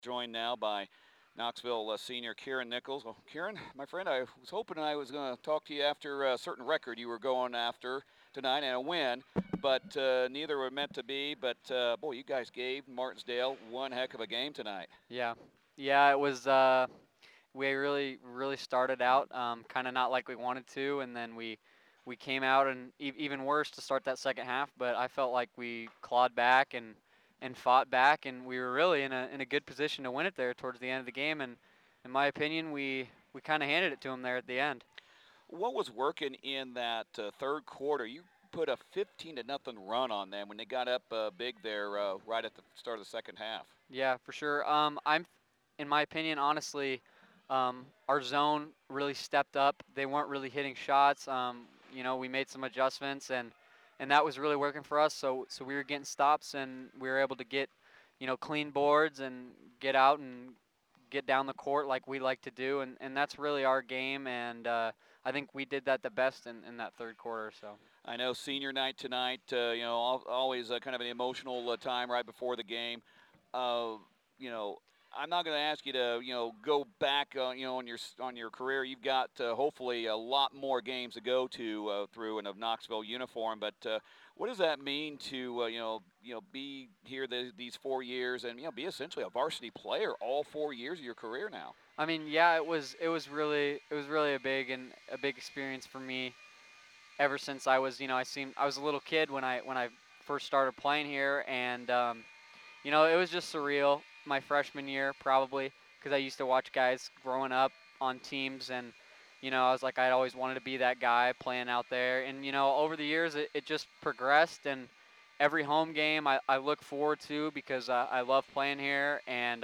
Joined now by Knoxville senior Kieran Nichols. Well, Kieran, my friend, I was hoping I was going to talk to you after a certain record you were going after tonight and a win, but neither were meant to be. But boy, you guys gave Martinsdale one heck of a game tonight. Yeah, yeah, it was. We really started out kind of not like we wanted to, and then we came out and even worse to start that second half. But I felt like we clawed back and fought back, and we were really in a good position to win it there towards the end of the game. And in my opinion, we kind of handed it to them there at the end. What was working in that third quarter? You put a 15 to nothing run on them when they got up big there right at the start of the second half. Yeah, for sure. In my opinion, honestly, our zone really stepped up. They weren't really hitting shots. We made some adjustments, and that was really working for us. So we were getting stops, and we were able to get, clean boards and get out and get down the court like we like to do, and that's really our game. And I think we did that the best in that third quarter. So. I know senior night tonight, always kind of an emotional time right before the game. Uh, you know, I'm not going to ask you to, go back, on your career. You've got hopefully a lot more games to go to through in a Knoxville uniform. But what does that mean to, be here these 4 years and be essentially a varsity player all 4 years of your career now? I mean, yeah, it was really a big experience for me ever since I was a little kid when I first started playing here, and it was just surreal my freshman year probably because I used to watch guys growing up on teams, and I was like I'd always wanted to be that guy playing out there, and over the years it just progressed, and every home game I look forward to because I love playing here, and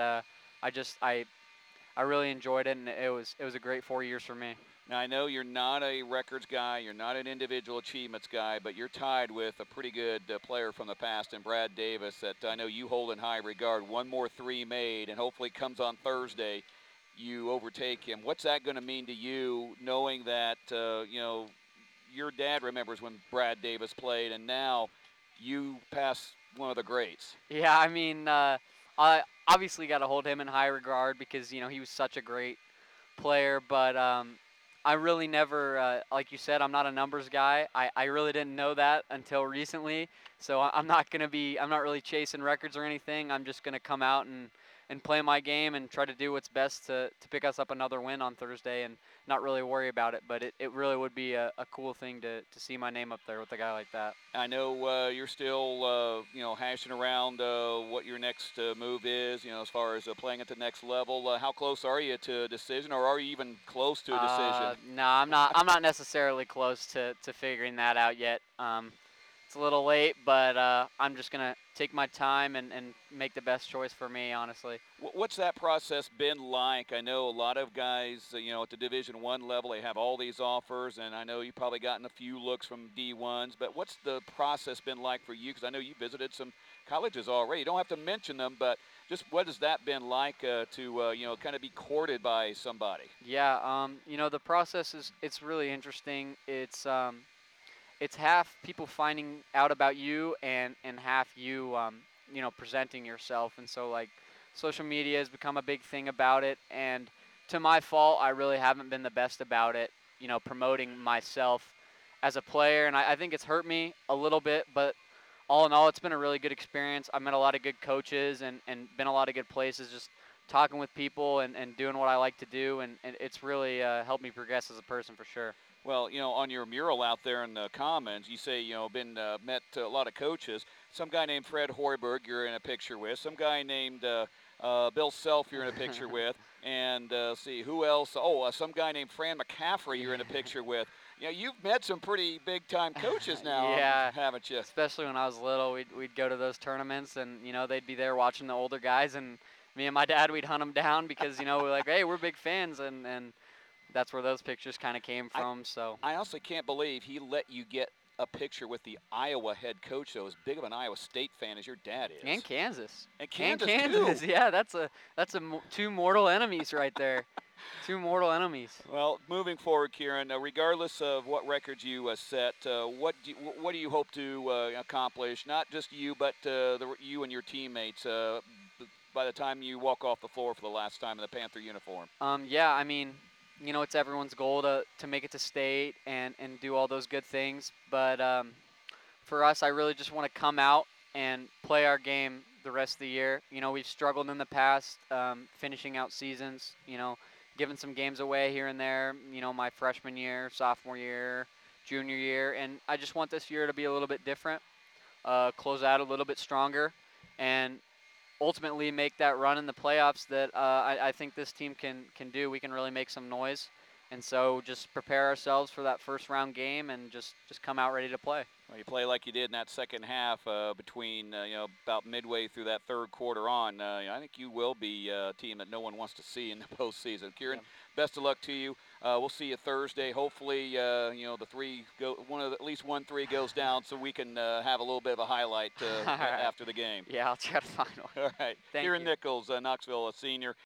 I really enjoyed it, and it was a great 4 years for me. Now, I know you're not a records guy, you're not an individual achievements guy, but you're tied with a pretty good player from the past in Brad Davis that I know you hold in high regard. One more three made, and hopefully it comes on Thursday. You overtake him. What's that going to mean to you, knowing that your dad remembers when Brad Davis played, and now you pass one of the greats? Yeah, I mean, I obviously got to hold him in high regard because he was such a great player, but I really never, like you said, I'm not a numbers guy. I really didn't know that until recently. So I'm not really chasing records or anything. I'm just gonna come out and play my game and try to do what's best to pick us up another win on Thursday and not really worry about it. But it really would be a cool thing to see my name up there with a guy like that. I know you're still, hashing around what your next move is, as far as playing at the next level. How close are you to a decision, or are you even close to a decision? No, I'm not. I'm not necessarily close to figuring that out yet. It's a little late, but I'm just gonna take my time and make the best choice for me, honestly. What's that process been like? I know a lot of guys, at the Division One level, they have all these offers, and I know you've probably gotten a few looks from D1s. But what's the process been like for you? Because I know you visited some colleges already. You don't have to mention them, but just what has that been like to kind of be courted by somebody? Yeah, the process it's really interesting. It's half people finding out about you and half you presenting yourself, and so like social media has become a big thing about it, and to my fault I really haven't been the best about it, promoting myself as a player, and I think it's hurt me a little bit, but all in all it's been a really good experience. I met a lot of good coaches and been a lot of good places, just talking with people and doing what I like to do, and it's really helped me progress as a person for sure. Well, on your mural out there in the Commons, you say, been met a lot of coaches. Some guy named Fred Hoiberg you're in a picture with. Some guy named Bill Self you're in a picture with. And see, who else? Oh, some guy named Fran McCaffrey you're in a picture with. You've met some pretty big-time coaches now, Yeah, haven't you? especially when I was little, we'd go to those tournaments, and they'd be there watching the older guys, and me and my dad we'd hunt them down because we're like, hey, we're big fans, and that's where those pictures kind of came I, from. So I also can't believe he let you get a picture with the Iowa head coach, though, as big of an Iowa State fan as your dad is. and Kansas, And Kansas, Kansas, too. yeah, two mortal enemies right there, two mortal enemies. Well, moving forward, Kieran, regardless of what records you set, what do you hope to accomplish? Not just you, but you and your teammates by the time you walk off the floor for the last time in the Panther uniform? Yeah, I mean, it's everyone's goal to make it to state and do all those good things. But for us, I really just want to come out and play our game the rest of the year. We've struggled in the past finishing out seasons, giving some games away here and there, my freshman year, sophomore year, junior year. And I just want this year to be a little bit different, close out a little bit stronger, and ultimately make that run in the playoffs that I think this team can do. We can really make some noise. And so just prepare ourselves for that first round game and just come out ready to play. Well, you play like you did in that second half between, about midway through that third quarter on. I think you will be a team that no one wants to see in the postseason. Kieran, best of luck to you. We'll see you Thursday. Hopefully, the three at least 1 3 goes down, so we can have a little bit of a highlight right. after the game. Yeah, I'll try to find one. All right. Thank Kieran you. Nichols, Knoxville, a senior.